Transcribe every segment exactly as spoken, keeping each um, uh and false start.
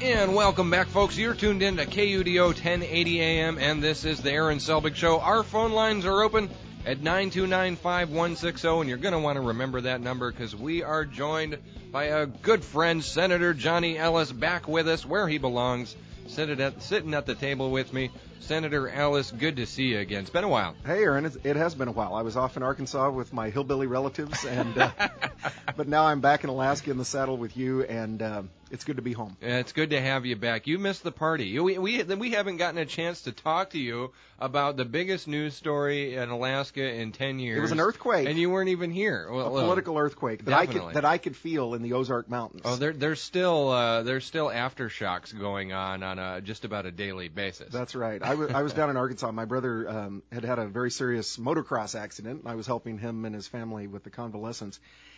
And welcome back, folks. You're tuned in to K U D O ten eighty A M, and this is the Aaron Selbig Show. Our phone lines are open at nine two nine, five one six zero, and you're going to want to remember that number because we are joined by a good friend, Senator Johnny Ellis, back with us where he belongs, sitting at, sitting at the table with me. Senator Ellis, good to see you again. It's been a while. Hey, Aaron, it's, it has been a while. I was off in Arkansas with my hillbilly relatives, and uh, but now I'm back in Alaska in the saddle with you, and uh, it's good to be home. Yeah, it's good to have you back. You missed the party. You, we, we we haven't gotten a chance to talk to you about the biggest news story in Alaska in ten years. It was an earthquake, and you weren't even here. Well, a political earthquake that definitely. I could that I could feel in the Ozark Mountains. Oh, there, there's still uh, there's still aftershocks going on on a, just about a daily basis. That's right. I was I was down in Arkansas. My brother um, had had a very serious motocross accident, and I was helping him and his family with the convalescence.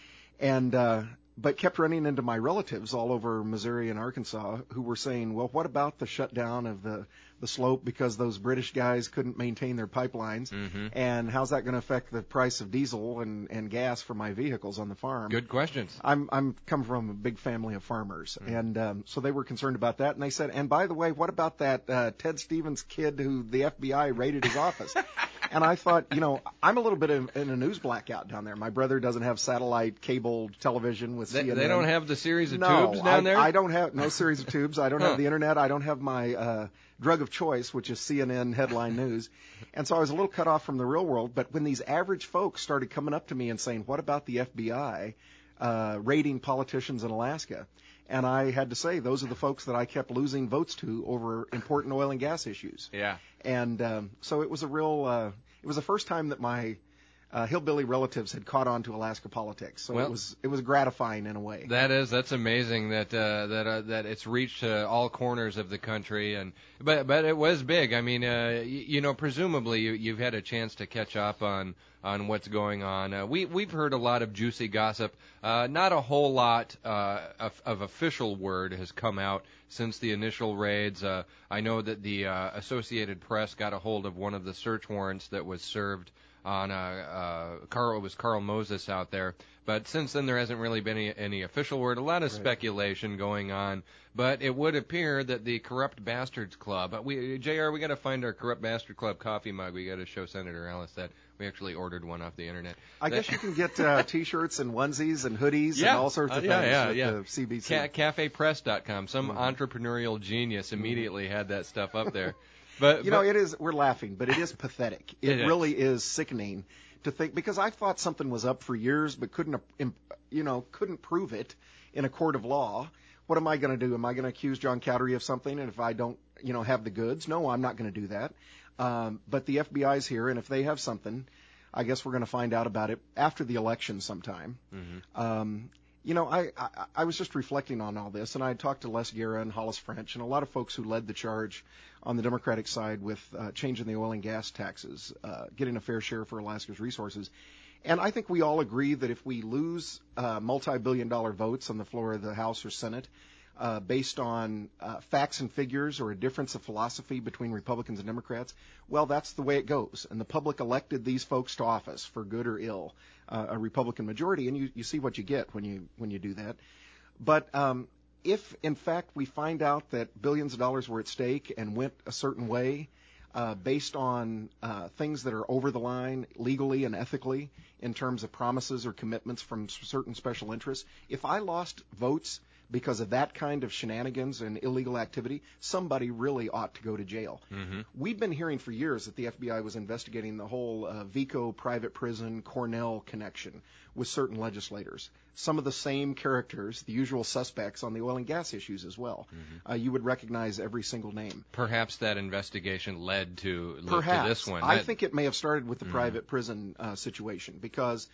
And uh, but kept running into my relatives all over Missouri and Arkansas who were saying, well, what about the shutdown of the, the slope because those British guys couldn't maintain their pipelines? Mm-hmm. And how's that going to affect the price of diesel and, and gas for my vehicles on the farm? Good questions. I'm I'm come from a big family of farmers, Mm-hmm. and um, so they were concerned about that. And they said, and by the way, what about that uh, Ted Stevens kid who the F B I raided his office? And I thought, you know, I'm a little bit in, in a news blackout down there. My brother doesn't have satellite cable television with They, C N N. they don't have the series of no, tubes down I, there? I don't have no series of tubes. I don't Huh. have the internet. I don't have my uh, drug of choice, which is C N N headline news. And so I was a little cut off from the real world. But when these average folks started coming up to me and saying, what about the F B I uh, raiding politicians in Alaska? And I had to say, those are the folks that I kept losing votes to over important oil and gas issues. Yeah. And um, so it was a real, uh, it was the first time that my uh, hillbilly relatives had caught on to Alaska politics. So Well, it was it was gratifying in a way. That is, that's amazing that uh, that uh, that it's reached uh, all corners of the country, and but but it was big. I mean, uh, y- you know, presumably you, you've had a chance to catch up on on what's going on. Uh, we we've heard a lot of juicy gossip. Uh, not a whole lot uh, of, of official word has come out since the initial raids. Uh, I know that the uh, Associated Press got a hold of one of the search warrants that was served on uh, uh, Carl. It was Carl Moses out there. But since then, there hasn't really been any, any official word. A lot of Right. speculation going on. But it would appear that the Corrupt Bastards Club. Uh, we J R, we got to find our Corrupt Bastard Club coffee mug. We got to show Senator Ellis that we actually ordered one off the internet. I That- guess you can get uh, T-shirts and onesies and hoodies Yeah. and all sorts of Uh, things yeah, yeah, with yeah. the C B C. Ca- cafe press dot com. Some Mhm. entrepreneurial genius immediately had that stuff up there. But You but, know, it is. We're laughing, but it is pathetic. It, It is. really is sickening to think, because I thought something was up for years, but couldn't, im- you know, couldn't prove it in a court of law. What am I going to do? Am I going to accuse John Cowdery of something? And if I don't, you know, have the goods, no, I'm not going to do that. Um, but the F B I's here, and if they have something, I guess we're going to find out about it after the election sometime. Mhm. Um, you know, I, I, I was just reflecting on all this, and I talked to Les Guerra and Hollis French and a lot of folks who led the charge on the Democratic side with uh, changing the oil and gas taxes, uh, getting a fair share for Alaska's resources. And I think we all agree that if we lose uh, multi-billion dollar votes on the floor of the House or Senate uh, based on uh, facts and figures or a difference of philosophy between Republicans and Democrats, well, that's the way it goes. And the public elected these folks to office for good or ill, uh, a Republican majority, and you, you see what you get when you when you do that. But um, if, in fact, we find out that billions of dollars were at stake and went a certain way, Uh, based on uh, things that are over the line legally and ethically in terms of promises or commitments from s- certain special interests, if I lost votes because of that kind of shenanigans and illegal activity, somebody really ought to go to jail. Mhm. We've been hearing for years that the F B I was investigating the whole uh, Vico private prison Cornell connection with certain legislators. Some of the same characters, the usual suspects on the oil and gas issues as well. Uh, you would recognize every single name. Perhaps that investigation led to, led to Perhaps. this one. I That- think it may have started with the Mhm. private prison uh, situation because,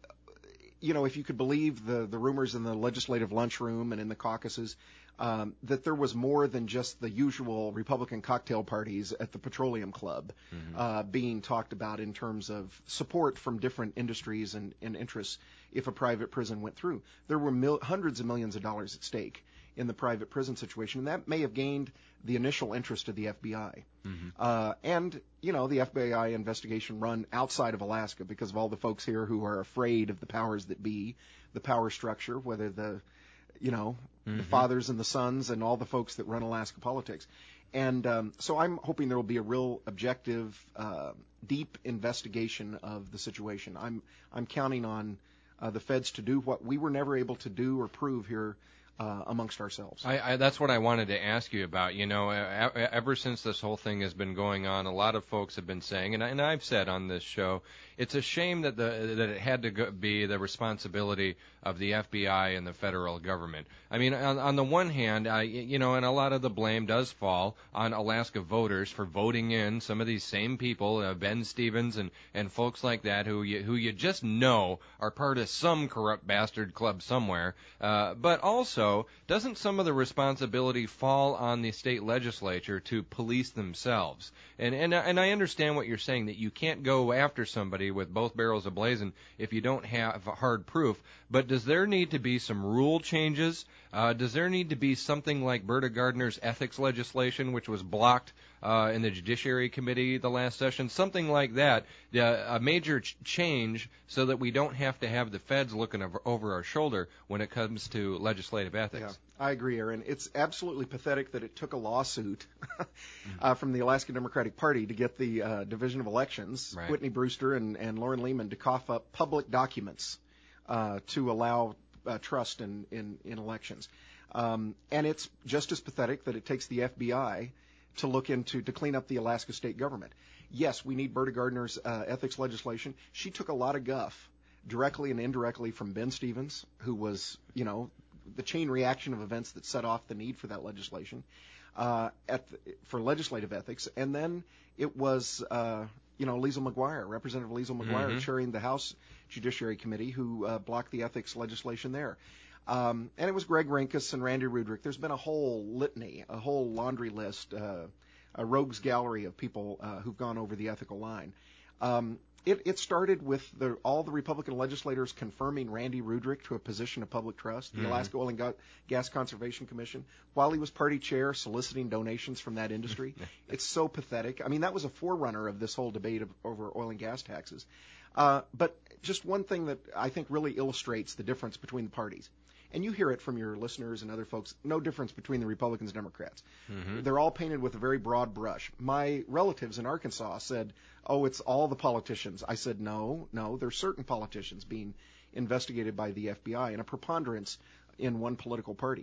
you know, if you could believe the, the rumors in the legislative lunchroom and in the caucuses, um, that there was more than just the usual Republican cocktail parties at the Petroleum Club Mhm. uh, being talked about in terms of support from different industries and, and interests if a private prison went through. There were mil- hundreds of millions of dollars at stake in the private prison situation, and that may have gained the initial interest of the F B I. Mhm. Uh, and, you know, the F B I investigation run outside of Alaska because of all the folks here who are afraid of the powers that be, the power structure, whether the, you know, mm-hmm. the fathers and the sons and all the folks that run Alaska politics. And um, so I'm hoping there will be a real objective, uh, deep investigation of the situation. I'm I'm counting on uh, the feds to do what we were never able to do or prove here uh, amongst ourselves. I, I, that's what I wanted to ask you about. You know, e- ever since this whole thing has been going on, a lot of folks have been saying, and, I, and I've said on this show, it's a shame that the that it had to go, be the responsibility of the F B I and the federal government. I mean, on, on the one hand, I, you know, and a lot of the blame does fall on Alaska voters for voting in some of these same people, uh, Ben Stevens and, and folks like that, who you, who you just know are part of some corrupt bastard club somewhere. Uh, but also, doesn't some of the responsibility fall on the state legislature to police themselves? And and and I understand what you're saying, that you can't go after somebody with both barrels ablazing if you don't have hard proof. But does there need to be some rule changes? Uh, does there need to be something like Berta Gardner's ethics legislation, which was blocked uh, in the Judiciary Committee the last session? Something like that, uh, a major ch- change so that we don't have to have the feds looking over, over our shoulder when it comes to legislative ethics. Yeah, I agree, Aaron. It's absolutely pathetic that it took a lawsuit uh, from the Alaska Democratic Party to get the uh, Division of Elections, right. Whitney Brewster and, and Lauren Lehman, to cough up public documents uh, to allow uh, trust in, in, in elections. Um, and it's just as pathetic that it takes the F B I to look into, to clean up the Alaska state government. Yes, we need Berta Gardner's uh, ethics legislation. She took a lot of guff, directly and indirectly, from Ben Stevens, who was, you know, the chain reaction of events that set off the need for that legislation, uh, at the, for legislative ethics. And then it was, uh, you know, Liesl McGuire, Representative Liesl McGuire, mm-hmm. chairing the House Judiciary Committee, who uh, blocked the ethics legislation there. Um, and it was Greg Rinkus and Randy Rudrick. There's been a whole litany, a whole laundry list, uh, a rogues gallery of people uh, who've gone over the ethical line. Um, it, it started with the, all the Republican legislators confirming Randy Rudrick to a position of public trust, the mm-hmm. Alaska Oil and Ga- Gas Conservation Commission, while he was party chair, soliciting donations from that industry. It's so pathetic. I mean, that was a forerunner of this whole debate of, over oil and gas taxes. Uh, but just one thing that I think really illustrates the difference between the parties. And you hear it from your listeners and other folks, no difference between the Republicans and Democrats. Mm-hmm. They're all painted with a very broad brush. My relatives in Arkansas said, oh, it's all the politicians. I said, no, no, there's certain politicians being investigated by the F B I and a preponderance in one political party.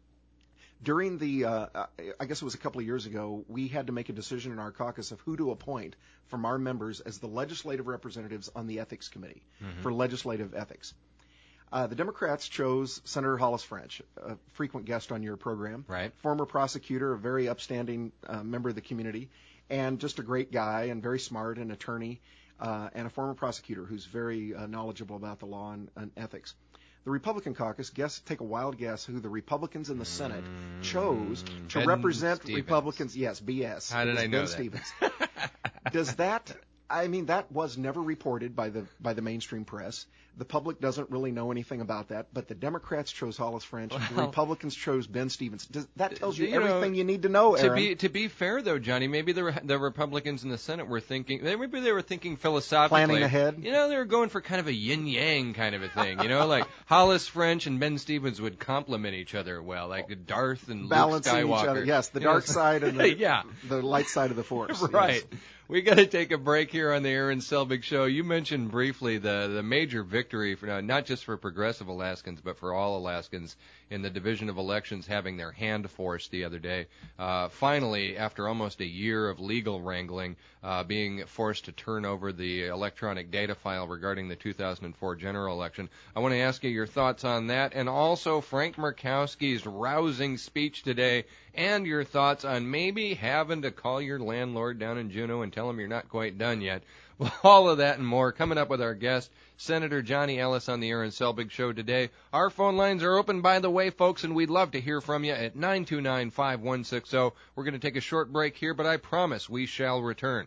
During the, uh, I guess it was a couple of years ago, we had to make a decision in our caucus of who to appoint from our members as the legislative representatives on the Ethics Committee mm-hmm. for legislative ethics. Uh, the Democrats chose Senator Hollis French, a frequent guest on your program, right. former prosecutor, a very upstanding uh, member of the community, and just a great guy and very smart, an attorney, uh, and a former prosecutor who's very uh, knowledgeable about the law and, and ethics. The Republican caucus, guess, take a wild guess who the Republicans in the Senate mm, chose to Ben represent Stevens. Republicans. Yes, B S. How did I know Ben that? Stevens. Does that? I mean, that was never reported by the by the mainstream press. The public doesn't really know anything about that, but the Democrats chose Hollis French, well, the Republicans chose Ben Stevens. Does, that tells you, you everything know, you need to know, Aaron. To be to be fair, though, Johnny, maybe the the Republicans in the Senate were thinking, maybe they were thinking philosophically. Planning ahead. You know, they were going for kind of a yin-yang kind of a thing. You know, like Hollis French and Ben Stevens would complement each other well, like Darth and Balancing Luke Skywalker. Each other. Yes, the you dark know? side and the, yeah. the light side of the Force. Right. Yes. We got to take a break here on the Aaron Selbig Show. You mentioned briefly the the major victory for uh, not just for progressive Alaskans, but for all Alaskans in the Division of Elections having their hand forced the other day. Uh, finally, after almost a year of legal wrangling, uh, being forced to turn over the electronic data file regarding the two thousand four general election. I want to ask you your thoughts on that, and also Frank Murkowski's rousing speech today, and your thoughts on maybe having to call your landlord down in Juneau and tell him you're not quite done yet. Well, all of that and more coming up with our guest, Senator Johnny Ellis, on the Aaron Selbig Show today. Our phone lines are open, by the way, folks, and we'd love to hear from you at nine two nine, five one six zero. We're going to take a short break here, but I promise we shall return.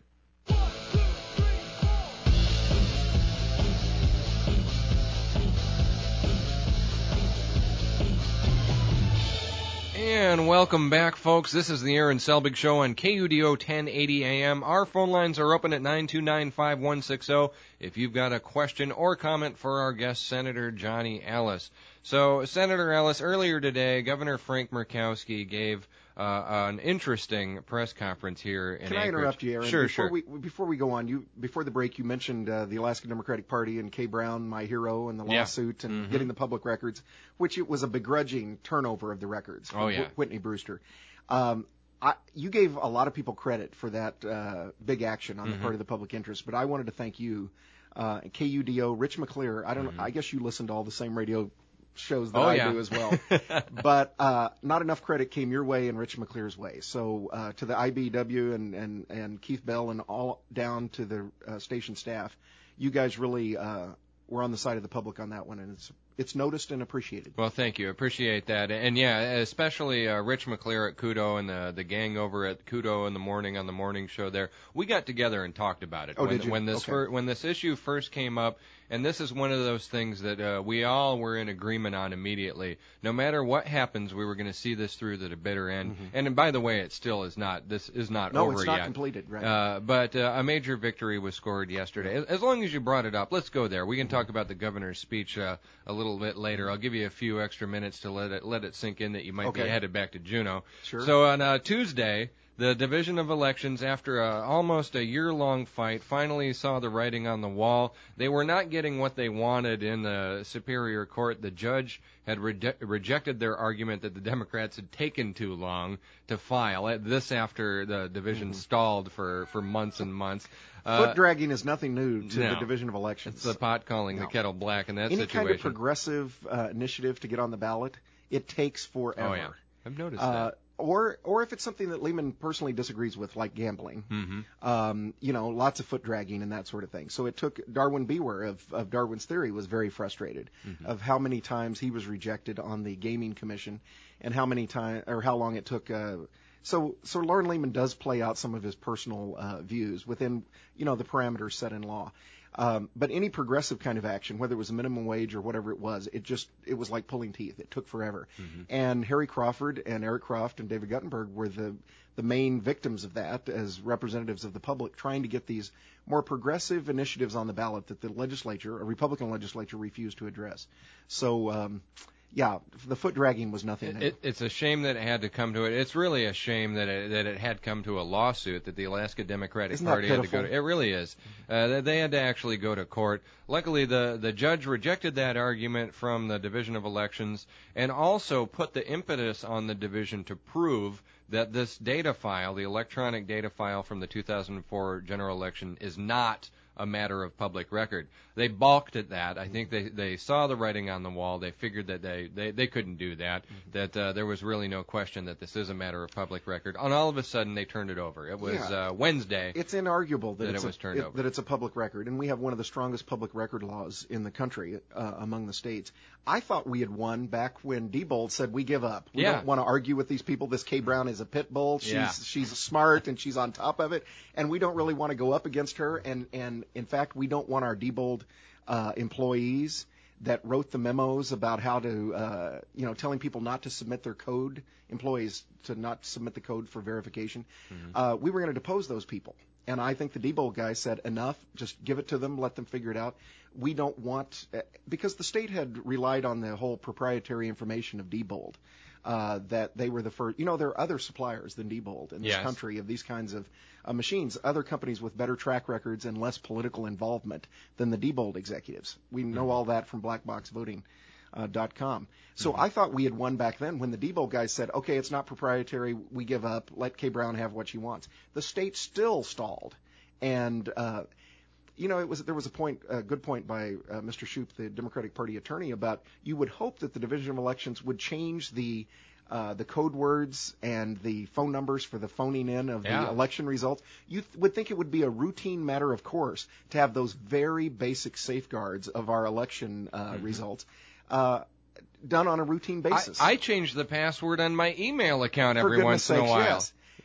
And welcome back, folks. This is the Aaron Selbig Show on K U D O ten eighty A M. Our phone lines are open at nine two nine, five one six zero if you've got a question or comment for our guest, Senator Johnny Ellis. So, Senator Ellis, earlier today, Governor Frank Murkowski gave uh, an interesting press conference here in Can Anchorage. I interrupt you, Aaron? Sure, before sure. We, before we go on, you before the break, you mentioned uh, the Alaska Democratic Party and Kay Brown, my hero, and the Yeah. lawsuit and Mm-hmm. getting the public records, which it was a begrudging turnover of the records. Oh, yeah. Wh- Whitney Brewster. Um, I, you gave a lot of people credit for that uh, big action on Mm-hmm. the part of the public interest, but I wanted to thank you, uh, K U D O, Rich McClear. I don't. Mm-hmm. I guess you listen to all the same radio shows that Oh, I yeah. do as well. But uh, not enough credit came your way and Rich McClear's way. So uh, to the I B W and, and, and Keith Bell and all down to the uh, station staff, you guys really uh, were on the side of the public on that one, and it's it's noticed and appreciated. Well, thank you. Appreciate that. And, yeah, especially uh, Rich McClear at Kudo and the the gang over at Kudo in the morning on the morning show there. We got together and talked about it. Oh, when, did you? When this, Okay. fir- when this issue first came up, and this is one of those things that uh, we all were in agreement on immediately. No matter what happens, we were going to see this through to the bitter end. Mm-hmm. And, and by the way, it still is not. This is not No, over it's yet. not completed, right? Uh, but uh, a major victory was scored yesterday. As, as long as you brought it up, let's go there. We can talk about the governor's speech uh, a little bit later. I'll give you a few extra minutes to let it let it sink in that you might Okay. be headed back to Juneau. Sure. So on uh, Tuesday, the Division of Elections, after a, almost a year-long fight, finally saw the writing on the wall. They were not getting what they wanted in the Superior Court. The judge had re- rejected their argument that the Democrats had taken too long to file. This after the division Mm-hmm. stalled for, for months and months. Foot Uh, dragging is nothing new to no. the Division of Elections. it's the pot calling No. the kettle black in that Any situation. kind of progressive uh, initiative to get on the ballot, it takes forever. Oh, yeah. I've noticed Uh, that. or or if it's something that Lehman personally disagrees with, like gambling, Mm-hmm. um, you know, lots of foot dragging and that sort of thing. So it took Darwin Bewer of, of Darwin's Theory was very frustrated Mm-hmm. of how many times he was rejected on the gaming commission, and how many time or how long it took. Uh, so so Lauren Lehman does play out some of his personal uh, views within you know the parameters set in law. Um, but any progressive kind of action, whether it was a minimum wage or whatever it was, it just it was like pulling teeth. It took forever. Mm-hmm. And Harry Crawford and Eric Croft and David Guttenberg were the the main victims of that as representatives of the public, trying to get these more progressive initiatives on the ballot that the legislature, a Republican legislature, refused to address. So. Um, Yeah, the foot dragging was nothing new. It, it's a shame that it had to come to it. It's really a shame that it, that it had come to a lawsuit that the Alaska Democratic Isn't that Party had to go pitiful? to. It really is. Uh, they- they had to actually go to court. Luckily, the the judge rejected that argument from the Division of Elections and also put the impetus on the division to prove that this data file, the electronic data file from the two thousand four general election, is not a matter of public record. They balked at that. I think they, they saw the writing on the wall. They figured that they, they, they couldn't do that, Mm-hmm. that uh, there was really no question that this is a matter of public record. And all of a sudden, they turned it over. It was Yeah. uh, Wednesday. It's inarguable that, that it's it was a, turned over. that it's a public record, and we have one of the strongest public record laws in the country uh, among the states. I thought we had won back when Diebold said we give up. We Yeah. don't want to argue with these people. This Kay Brown is a pit bull. She's Yeah. she's smart and she's on top of it, and we don't really want to go up against her. And and in fact, we don't want our Diebold uh, employees that wrote the memos about how to, uh, you know, telling people not to submit their code, employees to not submit the code for verification. Mm-hmm. Uh, we were going to depose those people. And I think the Diebold guy said, enough, just give it to them, let them figure it out. We don't want, uh, because the state had relied on the whole proprietary information of Diebold, uh, that they were the first. You know, there are other suppliers than Diebold in this Yes. country of these kinds of uh, machines, other companies with better track records and less political involvement than the Diebold executives. We know Mm-hmm. all that from black box voting dot com. So I thought we had won back then when the Diebold guys said, okay, it's not proprietary, we give up, let Kay Brown have what she wants. The state still stalled. And, uh, you know, it was there was a point, a good point by uh, Mister Shoup, the Democratic Party attorney, about you would hope that the Division of Elections would change the uh, the code words and the phone numbers for the phoning in of Yeah. the election results. You th- would think it would be a routine matter of course to have those very basic safeguards of our election uh, Mm-hmm. results uh, done on a routine basis. I, I changed the password on my email account For every goodness once in a sakes, while. yes.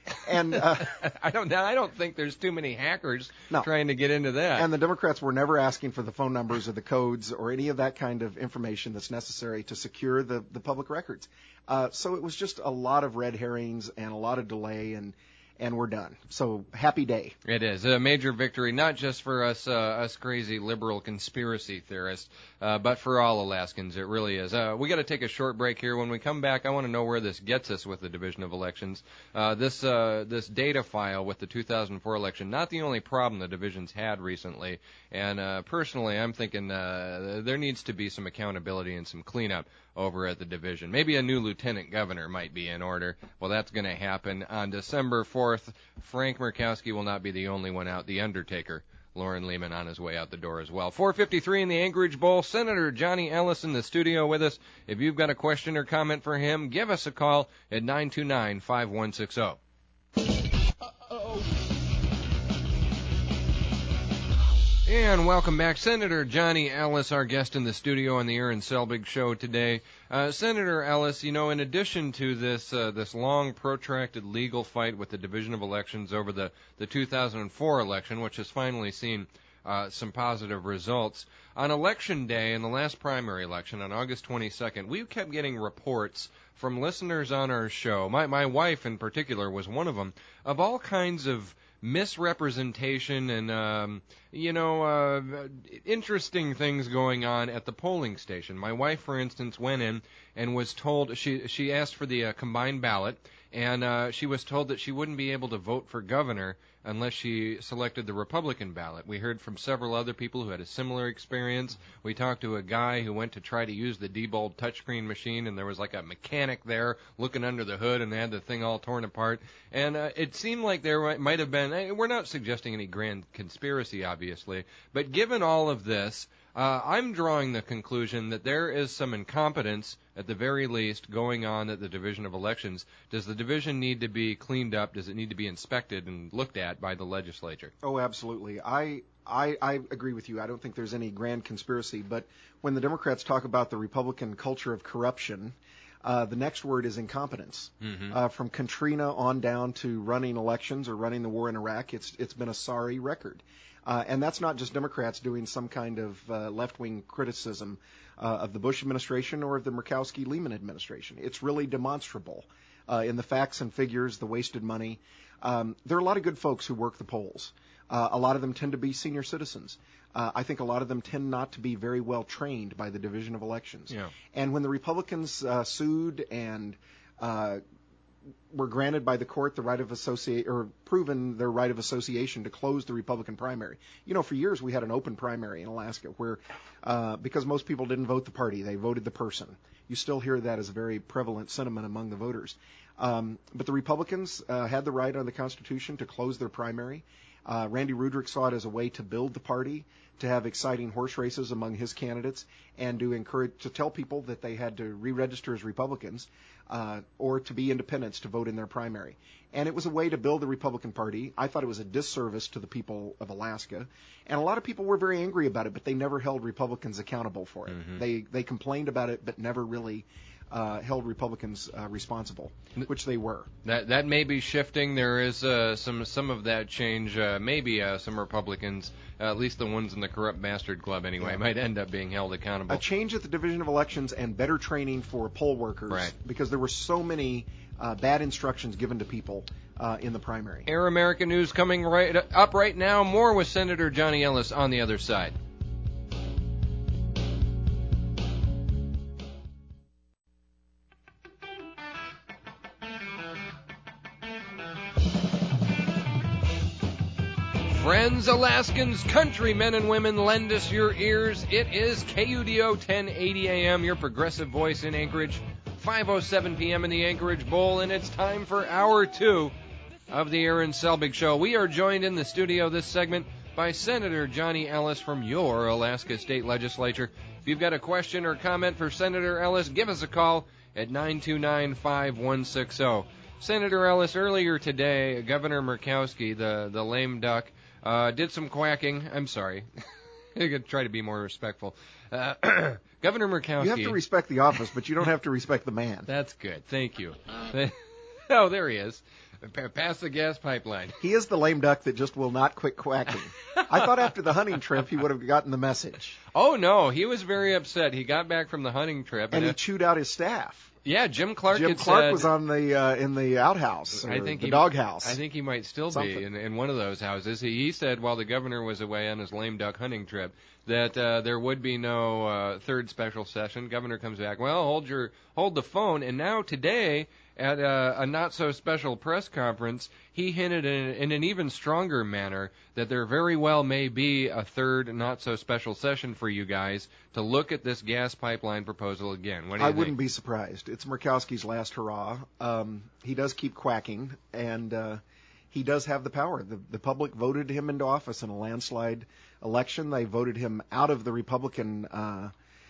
And uh, I don't I don't think there's too many hackers no. trying to get into that. And the Democrats were never asking for the phone numbers or the codes or any of that kind of information that's necessary to secure the, the public records. Uh, so it was just a lot of red herrings and a lot of delay, and and we're done. So happy day. It is a major victory, not just for us uh, us crazy liberal conspiracy theorists, uh, but for all Alaskans. It really is. Uh, we got to take a short break here. When we come back, I want to know where this gets us with the Division of Elections. Uh, this uh, this data file with the two thousand four election, not the only problem the division's had recently. And uh, personally, I'm thinking uh, there needs to be some accountability and some cleanup over at the division. Maybe a new lieutenant governor might be in order. Well, that's going to happen on December fourth. Frank Murkowski will not be the only one out. The Undertaker, Lauren Lehman, on his way out the door as well. four fifty-three in the Anchorage Bowl. Senator Johnny Ellis in the studio with us. If you've got a question or comment for him, give us a call at nine two nine, five one six zero. Uh-oh. And welcome back. Senator Johnny Ellis, our guest in the studio on the Aaron Selbig Show today. Uh, Senator Ellis, you know, in addition to this uh, this long, protracted legal fight with the Division of Elections over the, the two thousand four election, which has finally seen uh, some positive results, on Election Day, in the last primary election, on August twenty-second, we kept getting reports from listeners on our show, my, my wife in particular was one of them, of all kinds of misrepresentation and, um, you know, uh, interesting things going on at the polling station. My wife, for instance, went in and was told, she she asked for the uh, combined ballot, and uh, she was told that she wouldn't be able to vote for governor unless she selected the Republican ballot. We heard from several other people who had a similar experience. We talked to a guy who went to try to use the Diebold touchscreen machine, and there was like a mechanic there looking under the hood, and they had the thing all torn apart. And uh, it seemed like there might have been, we're not suggesting any grand conspiracy, obviously, but given all of this, Uh, I'm drawing the conclusion that there is some incompetence, at the very least, going on at the Division of Elections. Does the division need to be cleaned up? Does it need to be inspected and looked at by the legislature? Oh, absolutely. I, I, I agree with you. I don't think there's any grand conspiracy. But when the Democrats talk about the Republican culture of corruption, uh, the next word is incompetence. Mm-hmm. Uh, from Katrina on down to running elections or running the war in Iraq, it's it's been a sorry record. Uh, and that's not just Democrats doing some kind of uh, left-wing criticism uh, of the Bush administration or of the Murkowski-Lehman administration. It's really demonstrable uh, in the facts and figures, the wasted money. Um, there are a lot of good folks who work the polls. Uh, a lot of them tend to be senior citizens. Uh, I think a lot of them tend not to be very well trained by the Division of Elections. Yeah. And when the Republicans uh, sued and uh, were granted by the court the right of associate or proven their right of association to close the Republican primary. You know, for years we had an open primary in Alaska where, uh, because most people didn't vote the party, they voted the person. You still hear that as a very prevalent sentiment among the voters. Um, but the Republicans uh, had the right under the Constitution to close their primary. Uh, Randy Rudrick saw it as a way to build the party, to have exciting horse races among his candidates, and to encourage to tell people that they had to re-register as Republicans uh, or to be independents to vote in their primary. And it was a way to build the Republican Party. I thought it was a disservice to the people of Alaska, and a lot of people were very angry about it, but they never held Republicans accountable for it. Mm-hmm. They they complained about it, but never really Uh, held Republicans uh, responsible, which they were. That that may be shifting. There is uh, some some of that change. Uh, maybe uh, some Republicans, uh, at least the ones in the corrupt bastard club anyway, yeah. might end up being held accountable. A change at the Division of Elections and better training for poll workers, right. because there were so many uh, bad instructions given to people uh, in the primary. Air America News coming right up right now. More with Senator Johnny Ellis on the other side. Friends, Alaskans, countrymen and women, lend us your ears. It is K U D O ten eighty A M, your progressive voice in Anchorage, five oh seven p.m. in the Anchorage Bowl, and it's time for hour two of the Aaron Selbig Show. We are joined in the studio this segment by Senator Johnny Ellis from your Alaska State Legislature. If you've got a question or comment for Senator Ellis, give us a call at nine two nine, five one six zero. Senator Ellis, earlier today, Governor Murkowski, the, the lame duck, Uh, did some quacking. I'm sorry. I could try to be more respectful. Uh, Governor Murkowski. You have to respect the office, but you don't have to respect the man. That's good. Thank you. Oh, there he is. Pa- Past the gas pipeline. He is the lame duck that just will not quit quacking. I thought after the hunting trip he would have gotten the message. Oh, no, he was very upset. He got back from the hunting trip. And, and he it, chewed out his staff. Yeah, Jim Clark Jim had Clark said, was on the uh, in the outhouse, or I think the he, doghouse. I think he might still Something. be in, in one of those houses. He, he said while the governor was away on his lame duck hunting trip that uh, there would be no uh, third special session. Governor comes back, well, hold your hold the phone. And now today at a, a not-so-special press conference, he hinted in, in an even stronger manner that there very well may be a third not-so-special session for you guys to look at this gas pipeline proposal again. What do you I think? wouldn't be surprised. It's Murkowski's last hurrah. Um, he does keep quacking, and uh, he does have the power. The, the public voted him into office in a landslide election. They voted him out of the Republican uh,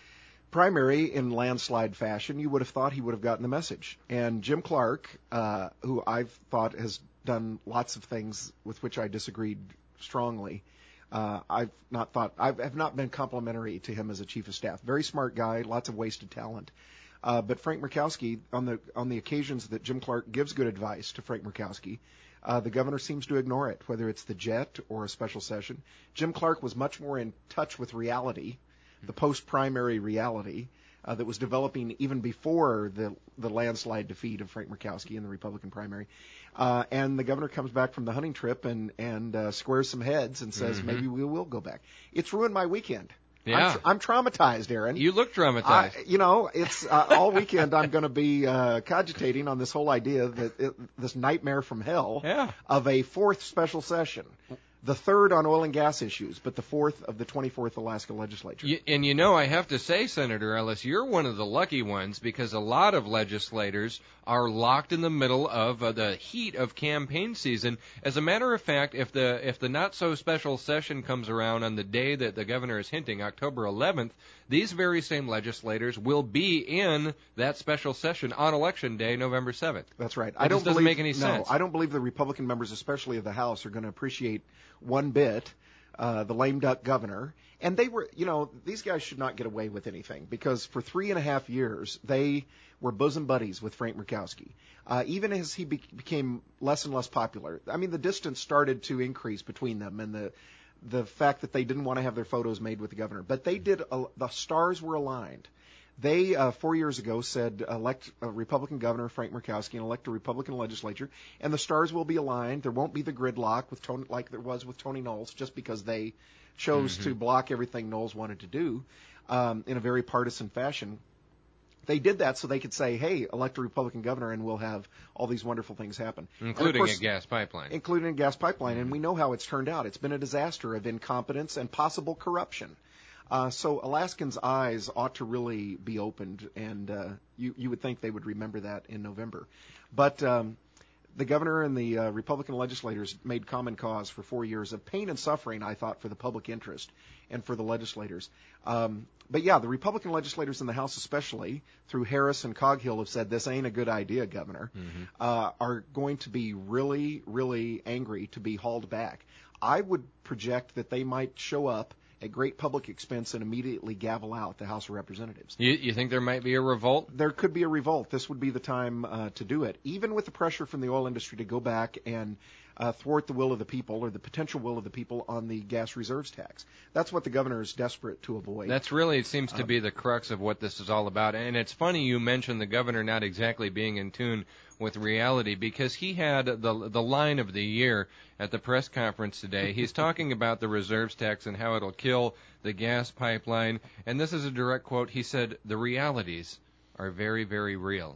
primary in landslide fashion. You would have thought he would have gotten the message. And Jim Clark, uh, who I've thought has done lots of things with which I disagreed strongly, uh, I've not thought I've, have not been complimentary to him as a chief of staff. Very smart guy, lots of wasted talent. Uh, but Frank Murkowski, on the on the occasions that Jim Clark gives good advice to Frank Murkowski, uh, the governor seems to ignore it, whether it's the jet or a special session. Jim Clark was much more in touch with reality, the post-primary reality uh, that was developing even before the the landslide defeat of Frank Murkowski in the Republican primary. Uh, and the governor comes back from the hunting trip and, and uh, squares some heads and says, mm-hmm. maybe we will go back. It's ruined my weekend. Yeah. I'm, tr- I'm traumatized, Aaron. You look traumatized. I, you know, it's uh, all weekend I'm going to be uh, cogitating on this whole idea that it, this nightmare from hell yeah. of a fourth special session. The third on oil and gas issues, but the fourth of the twenty-fourth Alaska legislature. You, and you know, I have to say, Senator Ellis, you're one of the lucky ones because a lot of legislators are locked in the middle of uh, the heat of campaign season. As a matter of fact, if the if the not-so-special session comes around on the day that the governor is hinting, October eleventh, these very same legislators will be in that special session on Election Day, November seventh. That's right. That I don't just doesn't believe, make any no, sense. I don't believe the Republican members, especially of the House, are going to appreciate one bit uh, the lame duck governor. And they were, you know, these guys should not get away with anything because for three and a half years they were bosom buddies with Frank Murkowski. Uh, even as he be- became less and less popular, I mean, the distance started to increase between them, and the the fact that they didn't want to have their photos made with the governor. But they did. A, the stars were aligned. They, uh, four years ago, said elect a Republican governor, Frank Murkowski, and elect a Republican legislature, and the stars will be aligned. There won't be the gridlock with Tony, like there was with Tony Knowles, just because they chose mm-hmm. to block everything Knowles wanted to do um, in a very partisan fashion. They did that so they could say, hey, elect a Republican governor and we'll have all these wonderful things happen. Including course, a gas pipeline. Including a gas pipeline, and we know how it's turned out. It's been a disaster of incompetence and possible corruption. Uh, so Alaskans' eyes ought to really be opened, and uh, you, you would think they would remember that in November. But um, the governor and the uh, Republican legislators made common cause for four years of pain and suffering, I thought, for the public interest and for the legislators. Um, but, yeah, the Republican legislators in the House especially, through Harris and Coghill, have said, this ain't a good idea, Governor, mm-hmm. uh, are going to be really, really angry to be hauled back. I would project that they might show up at great public expense and immediately gavel out the House of Representatives. You, you think there might be a revolt? There could be a revolt. This would be the time uh, to do it, even with the pressure from the oil industry to go back and uh, thwart the will of the people or the potential will of the people on the gas reserves tax. That's what the governor is desperate to avoid. That's really, it seems to um, be the crux of what this is all about. And it's funny you mentioned the governor not exactly being in tune with reality, because he had the the line of the year at the press conference today. He's talking about the reserves tax and how it'll kill the gas pipeline. And this is a direct quote. He said, the realities are very, very real.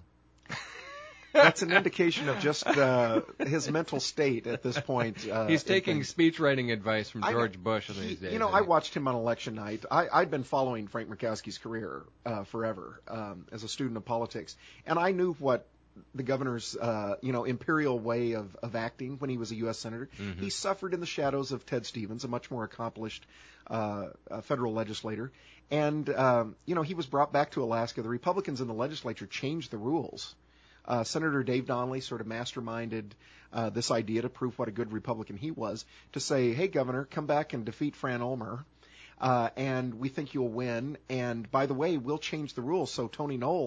That's an indication of just uh, his mental state at this point. Uh, He's taking speech writing advice from George I, Bush in he, these days. You know, I watched him on election night. I, I'd been following Frank Murkowski's career uh, forever um, as a student of politics, and I knew what the governor's, uh, you know, imperial way of, of acting when he was a U S senator. Mm-hmm. He suffered in the shadows of Ted Stevens, a much more accomplished uh, uh, federal legislator. And, um, you know, he was brought back to Alaska. The Republicans in the legislature changed the rules. Uh, Senator Dave Donnelly sort of masterminded uh, this idea to prove what a good Republican he was, to say, hey, Governor, come back and defeat Fran Ulmer, uh, and we think you'll win. And, by the way, we'll change the rules so Tony Knowles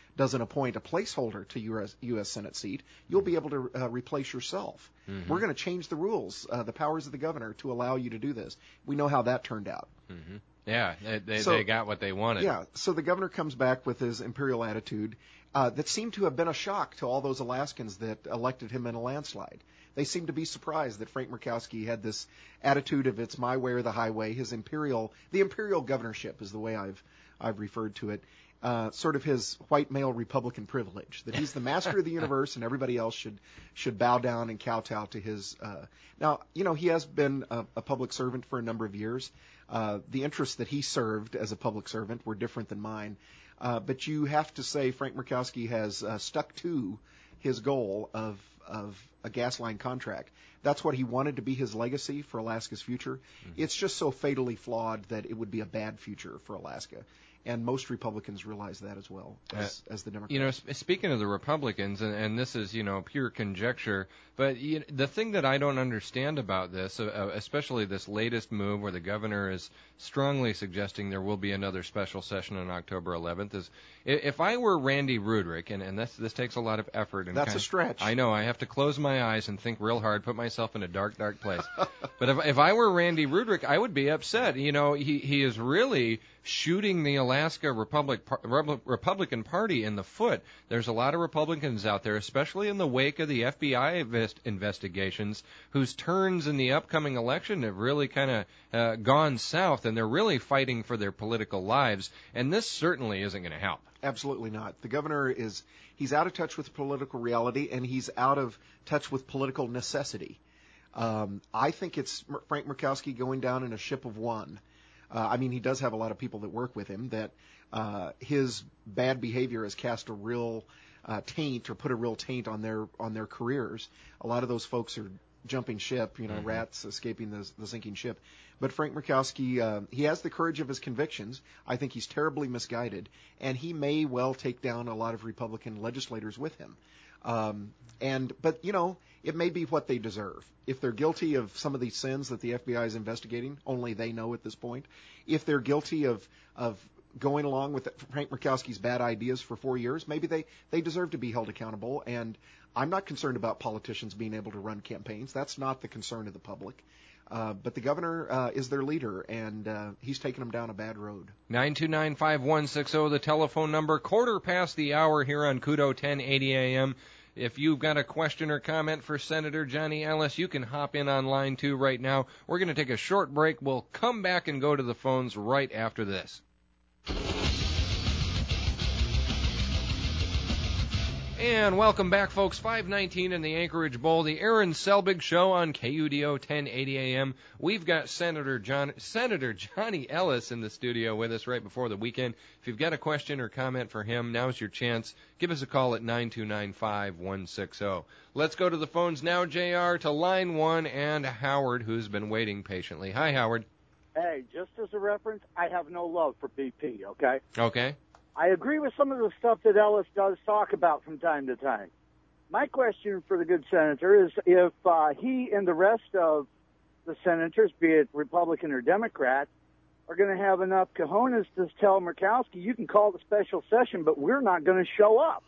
doesn't appoint a placeholder to your U S Senate seat, you'll be able to uh, replace yourself. Mm-hmm. We're going to change the rules, uh, the powers of the governor, to allow you to do this. We know how that turned out. Mm-hmm. Yeah, they, they, so, they got what they wanted. Yeah, so the governor comes back with his imperial attitude uh, that seemed to have been a shock to all those Alaskans that elected him in a landslide. They seemed to be surprised that Frank Murkowski had this attitude of it's my way or the highway. His imperial, the imperial governorship is the way I've I've referred to it. Uh, sort of his white male Republican privilege, that he's the master of the universe and everybody else should should bow down and kowtow to his. Uh, now, you know, he has been a, a public servant for a number of years. Uh, the interests that he served as a public servant were different than mine. Uh, but you have to say Frank Murkowski has uh, stuck to his goal of of a gas line contract. That's what he wanted to be his legacy for Alaska's future. Mm-hmm. It's just so fatally flawed that it would be a bad future for Alaska. And most Republicans realize that as well as, uh, as the Democrats. You know, sp- speaking of the Republicans, and, and this is, you know, pure conjecture, but you know, the thing that I don't understand about this, uh, especially this latest move where the governor is strongly suggesting there will be another special session on October eleventh, is if I were Randy Rudrick, and, and this, this takes a lot of effort. And That's kind a stretch. Of, I know, I have to close my eyes and think real hard, put myself in a dark, dark place. But if, if I were Randy Rudrick, I would be upset. You know, he, he is really shooting the Alaska Republic, Republican Party in the foot. There's a lot of Republicans out there, especially in the wake of the F B I invest- investigations, whose turns in the upcoming election have really kind of uh, gone south, and they're really fighting for their political lives, and this certainly isn't going to help. Absolutely not. The governor is, he's out of touch with political reality, and he's out of touch with political necessity. Um, I think it's Frank Murkowski going down in a ship of one. Uh, I mean, he does have a lot of people that work with him that uh, his bad behavior has cast a real uh, taint or put a real taint on their on their careers. A lot of those folks are jumping ship, you know, mm-hmm. rats escaping the, the sinking ship. But Frank Murkowski, uh, he has the courage of his convictions. I think he's terribly misguided, and he may well take down a lot of Republican legislators with him. Um, and but you know, it may be what they deserve. If they're guilty of some of these sins that the F B I is investigating, only they know at this point. If they're guilty of of going along with Frank Murkowski's bad ideas for four years, maybe they, they deserve to be held accountable. And I'm not concerned about politicians being able to run campaigns. That's not the concern of the public. Uh, but the governor uh, is their leader, and uh, he's taking them down a bad road. nine two nine, five one six zero, the telephone number. Quarter past the hour here on Kudo ten eighty A M. If you've got a question or comment for Senator Johnny Ellis, you can hop in on line two right now. We're going to take a short break. We'll come back and go to the phones right after this. And welcome back, folks. five nineteen in the Anchorage Bowl, the Aaron Selbig Show on K U D O ten eighty A M. We've got Senator John, Senator Johnny Ellis in the studio with us right before the weekend. If you've got a question or comment for him, now's your chance. Give us a call at nine two nine, five one six zero. Let's go to the phones now, J R, to line one and Howard, who's been waiting patiently. Hi, Howard. Hey, just as a reference, I have no love for B P, okay? Okay. I agree with some of the stuff that Ellis does talk about from time to time. My question for the good senator is if uh, he and the rest of the senators, be it Republican or Democrat, are going to have enough cojones to tell Murkowski, you can call the special session, but we're not going to show up.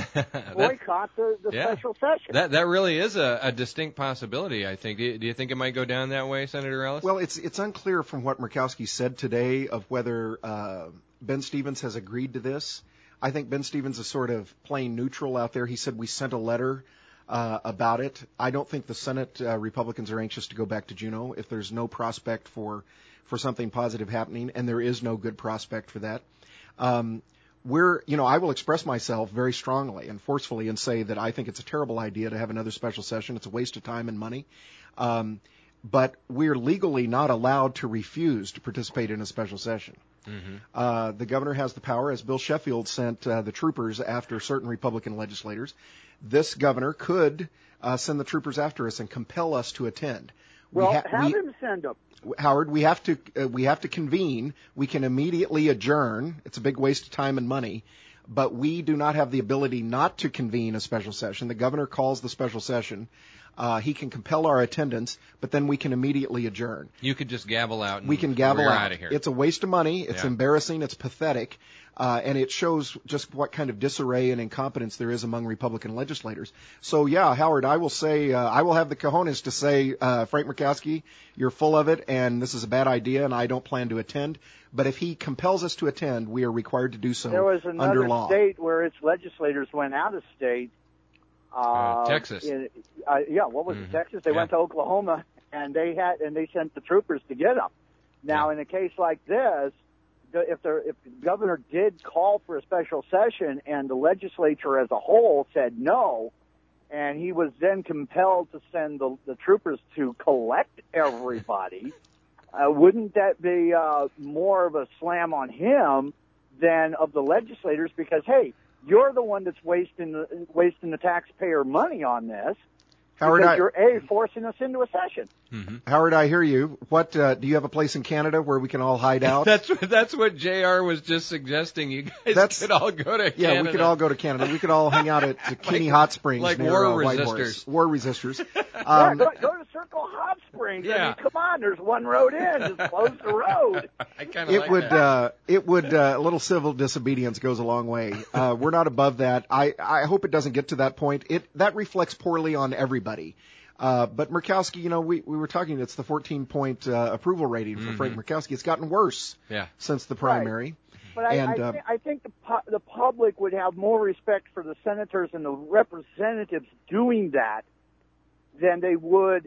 Boycott the, the yeah, special session. That that really is a, a distinct possibility, I think. Do you, do you think it might go down that way, Senator Ellis? Well, it's it's unclear from what Murkowski said today of whether uh, Ben Stevens has agreed to this. I think Ben Stevens is sort of playing neutral out there. He said we sent a letter uh, about it. I don't think the Senate uh, Republicans are anxious to go back to Juneau if there's no prospect for for something positive happening, and there is no good prospect for that. Um, We're, you know, I will express myself very strongly and forcefully and say that I think it's a terrible idea to have another special session. It's a waste of time and money. Um, but we're legally not allowed to refuse to participate in a special session. Mm-hmm. Uh, the governor has the power, as Bill Sheffield sent uh, the troopers after certain Republican legislators. This governor could uh, send the troopers after us and compel us to attend. Well, we ha- have we, him send them. Howard, we have to uh, we have to convene. We can immediately adjourn. It's a big waste of time and money, but we do not have the ability not to convene a special session. The governor calls the special session. Uh, he can compel our attendance, but then we can immediately adjourn. You could just gavel out. And we can gavel we're out. out of here. It's a waste of money. It's yeah. embarrassing. It's pathetic. Uh, and it shows just what kind of disarray and incompetence there is among Republican legislators. So, yeah, Howard, I will say, uh, I will have the cojones to say, uh, Frank Murkowski, you're full of it, and this is a bad idea, and I don't plan to attend. But if he compels us to attend, we are required to do so there was under another law. state where its legislators went out of state. Uh, Uh, Texas. In, uh, yeah, what was Mm-hmm. it? Texas. They Yeah. went to Oklahoma, and they had and they sent the troopers to get them. Now, Yeah. in a case like this, the- if the if the governor did call for a special session and the legislature as a whole said no, and he was then compelled to send the, the troopers to collect everybody, uh, wouldn't that be uh, more of a slam on him than of the legislators? Because hey, you're the one that's wasting the wasting the taxpayer money on this. Howard, because I, you're a forcing us into a session. Mm-hmm. Howard, I hear you. What uh, do you have a place in Canada where we can all hide out? That's what that's what J R was just suggesting. You guys That's- could all go to Yeah, Canada. we could all go to Canada. We could all hang out at Zucchini Hot Springs like near war uh, Whitehorse. resistors. War resistors. Yeah, Um, go, go to Circle Hot Springs. I Yeah. mean, come on, there's one road in. Just close the road. I kind of it like would, that. uh, it would, uh, a little civil disobedience goes a long way. Uh, we're not above that. I, I hope it doesn't get to that point. It, that reflects poorly on everybody. Uh, but Murkowski, you know, we, we were talking, it's the fourteen point uh, approval rating for Mhm. Frank Murkowski. It's gotten worse Yeah. since the primary. But I, And, I, uh, thi- I think the, pu- the public would have more respect for the senators and the representatives doing that than they would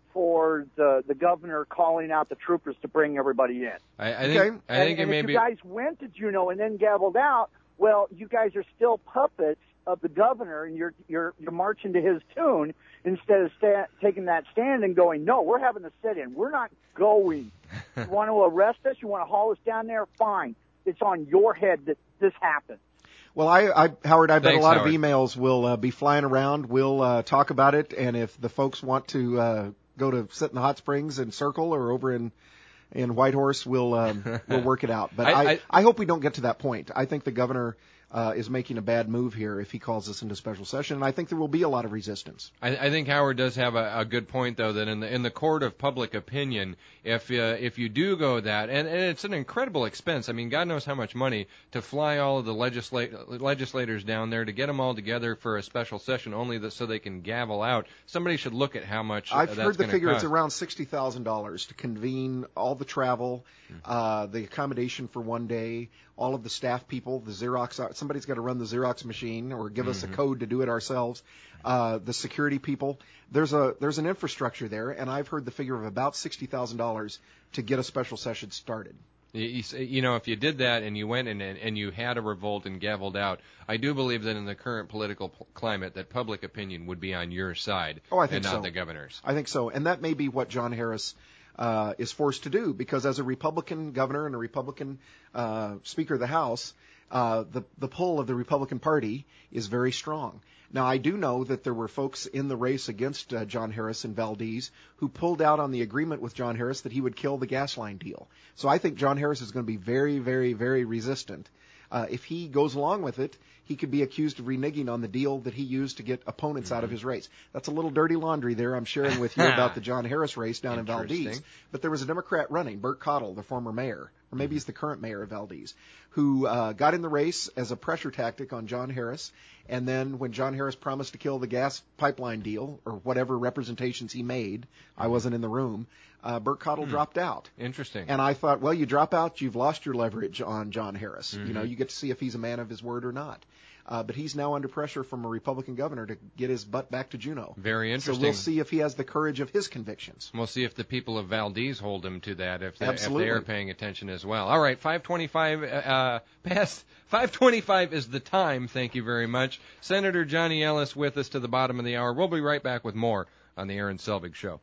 for the, the governor calling out the troopers to bring everybody in. I, I think Okay. I and think and it may if be. you guys went to Juneau and then gavelled out, well, you guys are still puppets of the governor, and you're you're you're marching to his tune instead of sta- taking that stand and going, no, we're having a sit-in. We're not going. You want to arrest us? You want to haul us down there? Fine. It's on your head that this happens. Well, I, I, Howard, I bet Thanks, a lot Howard. of emails will uh, be flying around. We'll uh, talk about it, and if the folks want to uh, go to sit in the hot springs in Circle or over in in Whitehorse, we'll um, we'll work it out. But I- I, I- I hope we don't get to that point. I think the governor uh, is making a bad move here if he calls us into special session, and I think there will be a lot of resistance. I, I think Howard does have a, a good point, though, that in the in the court of public opinion, if uh, if you do go that, and, and it's an incredible expense. I mean, God knows how much money to fly all of the legisla- legislators down there to get them all together for a special session, only that, so they can gavel out. Somebody should look at how much. I've uh, heard that's the gonna figure cost. it's around sixty thousand dollars to convene all the travel, uh, the accommodation for one day, all of the staff people, the Xerox. Somebody's got to run the Xerox machine or give us a code to do it ourselves. Uh, the security people. There's a there's an infrastructure there, and I've heard the figure of about sixty thousand dollars to get a special session started. You, you, say- you know, if you did that and you went in and, and you had a revolt and gavelled out, I do believe that in the current political p- climate, that public opinion would be on your side Oh, I think and not so. the governor's. I think so, and that may be what John Harris uh, is forced to do, because as a Republican governor and a Republican uh, Speaker of the House, uh, the the pull of the Republican Party is very strong. Now, I do know that there were folks in the race against uh, John Harris and Valdez who pulled out on the agreement with John Harris that he would kill the gas line deal. So I think John Harris is going to be very, very, very resistant. Uh, if he goes along with it, he could be accused of reneging on the deal that he used to get opponents out of his race. That's a little dirty laundry there I'm sharing with you about the John Harris race down in Valdez. Interesting. But there was a Democrat running, Burt Cottle, the former mayor, or maybe he's the current mayor of Valdez, who uh, got in the race as a pressure tactic on John Harris. And then when John Harris promised to kill the gas pipeline deal, or whatever representations he made, I wasn't in the room, uh, Burt Cottle dropped out. Interesting. And I thought, well, you drop out, you've lost your leverage on John Harris. Mm-hmm. You know, you get to see if he's a man of his word or not. Uh, but he's now under pressure from a Republican governor to get his butt back to Juneau. Very So interesting. we'll see if he has the courage of his convictions. We'll see if the people of Valdez hold him to that, if they, if Absolutely. they are paying attention as well. All right, five twenty-five, uh, past five twenty-five is the time. Thank you very much. Senator Johnny Ellis with us to the bottom of the hour. We'll be right back with more on the Aaron Selvig Show.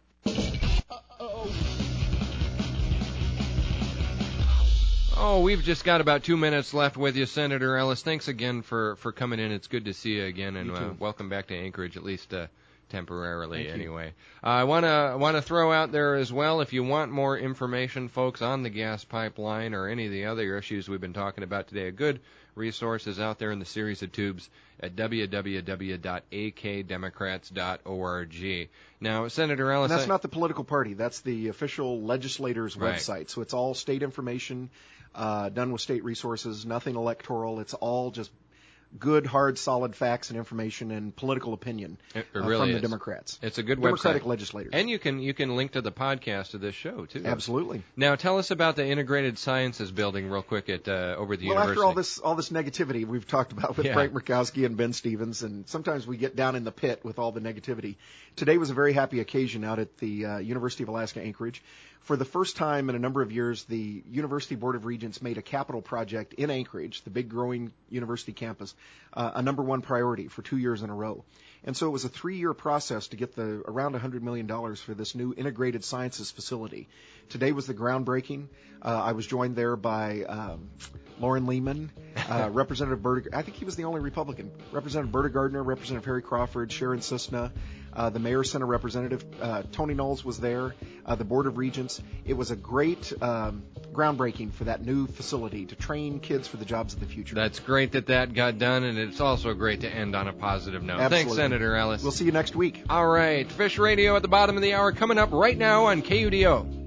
Oh, we've just got about two minutes left with you, Senator Ellis. Thanks again for, for coming in. It's good to see you again, and You uh, too. welcome back to Anchorage, at least uh, temporarily Thank you. anyway. Uh, I want to want to throw out there as well, if you want more information, folks, on the gas pipeline or any of the other issues we've been talking about today, a good resource is out there in the series of tubes at w w w dot a k democrats dot org. Now, Senator Ellis... And that's I, not the political party. That's the official legislators' Right. website. So it's all state information, uh, done with state resources, nothing electoral. It's all just good, hard, solid facts and information and political opinion It uh, really from the is. Democrats. It's a good Democratic website. legislators. And you can you can link to the podcast of this show, too. Absolutely. Now, tell us about the Integrated Sciences building real quick at uh, over the Well, university. after all this all this negativity we've talked about with Yeah. Frank Murkowski and Ben Stevens, and sometimes we get down in the pit with all the negativity, today was a very happy occasion out at the uh, University of Alaska Anchorage. For the first time in a number of years, the University Board of Regents made a capital project in Anchorage, the big growing university campus, uh, a number one priority for two years in a row. And so it was a three-year process to get the around one hundred million dollars for this new integrated sciences facility. Today was the groundbreaking. Uh, I was joined there by um, Lauren Lehman, uh, Representative Berta, I think he was the only Republican, Representative Berta Gardner, Representative Harry Crawford, Sharon Cisna, uh, the Mayor Center Representative, uh, Tony Knowles was there, uh, the Board of Regents. It was a great um, groundbreaking for that new facility to train kids for the jobs of the future. That's great that that got done, and it's also great to end on a positive note. Absolutely. Thanks, Senator Ellis. We'll see you next week. All right, Fish Radio at the bottom of the hour coming up right now on K U D O.